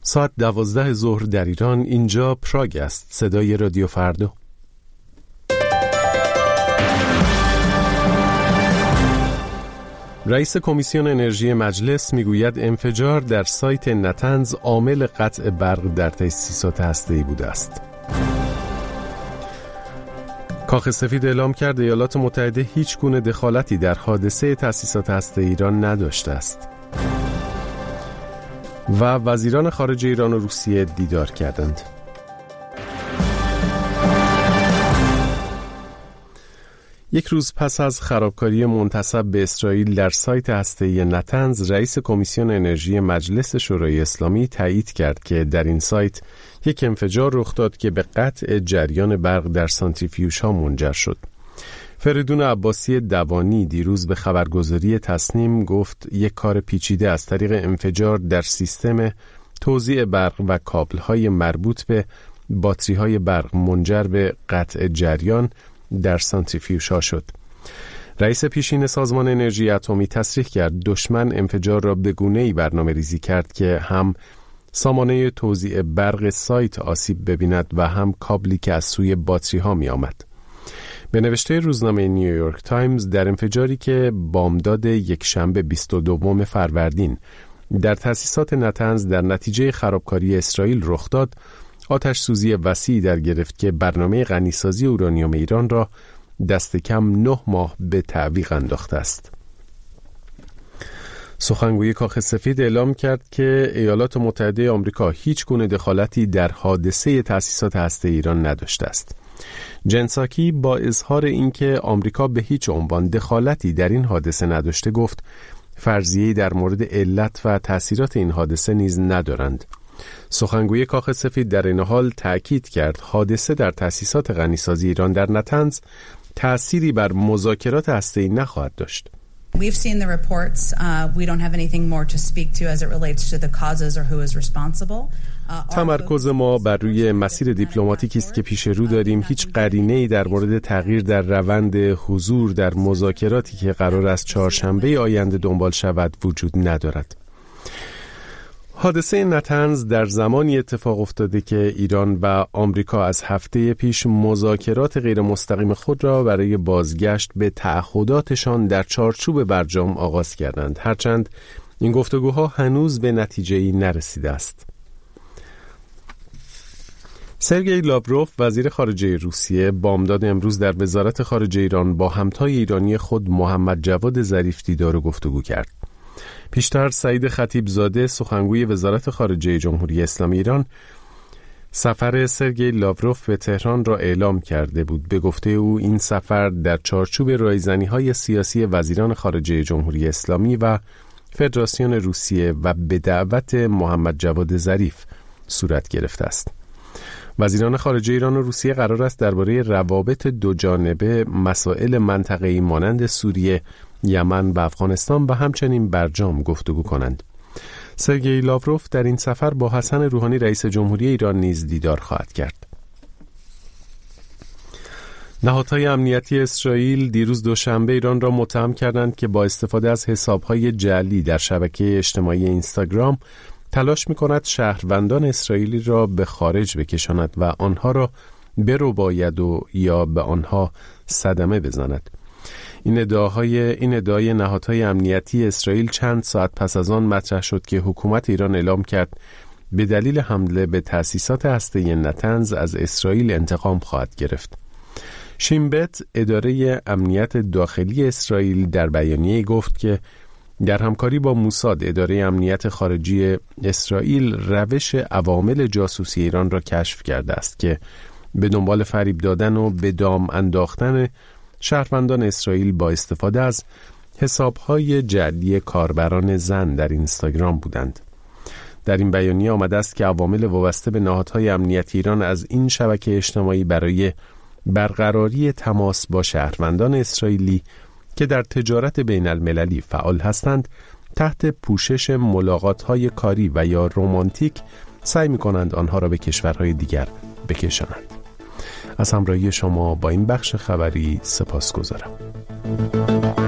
ساعت 12 ظهر در ایران. اینجا پراگ است. صدای رادیو فردا. رئیس کمیسیون انرژی مجلس میگوید انفجار در سایت نتنز عامل قطع برق در تأسیسات هسته‌ای بوده است. کاخ سفید اعلام کرد ایالات متحده هیچ گونه دخالتی در حادثه تأسیسات هسته‌ای ایران نداشته است. و وزیران خارجه ایران و روسیه دیدار کردند. یک روز پس از خرابکاری منتسب به اسرائیل در سایت هسته‌ای نتنز، رئیس کمیسیون انرژی مجلس شورای اسلامی تایید کرد که در این سایت یک انفجار رخ داد که به قطع جریان برق در سانتریفیوژها منجر شد. فریدون عباسی دوانی دیروز به خبرگزاری تصنیم گفت یک کار پیچیده از طریق انفجار در سیستم توزیع برق و کابل‌های مربوط به باتری‌های برق منجر به قطع جریان در سانتریفیوژها شد. رئیس پیشین سازمان انرژی اتمی تصریح کرد دشمن انفجار را به گونه‌ای برنامه‌ریزی کرد که هم سامانه توزیع برق سایت آسیب ببیند و هم کابلی که از سوی باتری‌ها می آمد. به نوشته روزنامه نیویورک تایمز، در انفجاری که بامداد یکشنبه 22 فروردین در تأسیسات نتنز در نتیجه خرابکاری اسرائیل رخ داد، آتش سوزی وسیعی در گرفت که برنامه غنیسازی اورانیوم ایران را دست کم 9 ماه به تعویق انداخته است. سخنگوی کاخ سفید اعلام کرد که ایالات متحده آمریکا هیچ گونه دخالتی در حادثه تأسیسات هسته‌ای ایران نداشته است. جن ساکی با اظهار اینکه آمریکا به هیچ عنوان دخالتی در این حادثه نداشته گفت فرضیه‌ای در مورد علت و تأثیرات این حادثه نیز ندارند. سخنگوی کاخ سفید در این حال تأکید کرد حادثه در تأسیسات غنیسازی ایران در نتنز تأثیری بر مذاکرات هسته‌ای نخواهد داشت. We've seen the reports. We don't have anything more to speak to as it relates to the causes or who is responsible. تمرکز ما بر روی مسیر دیپلماتیکی است که پیش رو داریم. هیچ قرینه‌ای در مورد تغییر در روند حضور در مذاکراتی که قرار است چهارشنبه آینده دنبال شود وجود ندارد. حادثه نتنز در زمانی اتفاق افتاده که ایران و آمریکا از هفته پیش مذاکرات غیر مستقیم خود را برای بازگشت به تعهداتشان در چارچوب برجام آغاز کردند، هرچند این گفتگوها هنوز به نتیجه‌ای نرسیده است. سرگئی لاوروف وزیر خارجه روسیه بامداد امروز در وزارت خارجه ایران با همتای ایرانی خود محمد جواد ظریف دیدار و گفتگو کرد. پیشتر سعید خطیبزاده سخنگوی وزارت خارجه جمهوری اسلامی ایران سفر سرگئی لاوروف به تهران را اعلام کرده بود. به گفته او این سفر در چارچوب رایزنی‌های سیاسی وزیران خارجه جمهوری اسلامی و فدراسیون روسیه و به دعوت محمد جواد ظریف صورت گرفته است. وزیران خارجه ایران و روسیه قرار است درباره روابط دو جانبه، مسائل منطقه‌ای مانند سوریه، یمن و افغانستان و همچنین برجام گفتگو کنند. سرگئی لاوروف در این سفر با حسن روحانی رئیس جمهوری ایران نیز دیدار خواهد کرد. نهادهای امنیتی اسرائیل دیروز دوشنبه ایران را متهم کردند که با استفاده از حسابهای جعلی در شبکه اجتماعی اینستاگرام تلاش می‌کند شهروندان اسرائیلی را به خارج بکشاند و آنها را برباید و یا به آنها صدمه بزند. این ادعای نهادهای امنیتی اسرائیل چند ساعت پس از آن مطرح شد که حکومت ایران اعلام کرد به دلیل حمله به تأسیسات هسته‌ای نتنز از اسرائیل انتقام خواهد گرفت. شین بت، اداره امنیت داخلی اسرائیل، در بیانیه گفت که در همکاری با موساد، اداره امنیت خارجی اسرائیل، روش عوامل جاسوسی ایران را کشف کرده است که به دنبال فریب دادن و به دام انداختن شهروندان اسرائیل با استفاده از حسابهای جعلی کاربران زن در اینستاگرام بودند. در این بیانیه آمده است که عوامل وابسته به نهادهای امنیتی ایران از این شبکه اجتماعی برای برقراری تماس با شهروندان اسرائیلی که در تجارت بین المللی فعال هستند تحت پوشش ملاقات‌های کاری و یا رمانتیک سعی می‌کنند آنها را به کشورهای دیگر بکشانند. از همراهی شما با این بخش خبری سپاسگزارم.